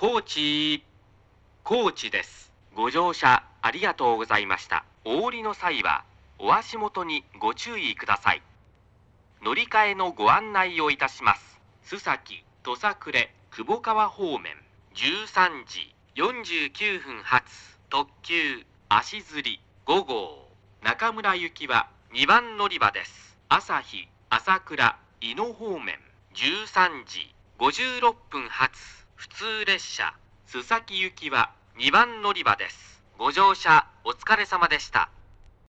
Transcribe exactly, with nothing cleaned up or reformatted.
高知、高知です。ご乗車ありがとうございました。お降りの際は、お足元にご注意ください。乗り換えのご案内をいたします。須崎、土佐久礼、窪川方面、じゅうさんじよんじゅうきゅうふん発、特急、足摺ご号。中村行きはにばん乗り場です。朝日、朝倉、伊野方面、じゅうさんじごじゅうろっぷん発、普通列車、須崎行きはにばん乗り場です。ご乗車お疲れ様でした。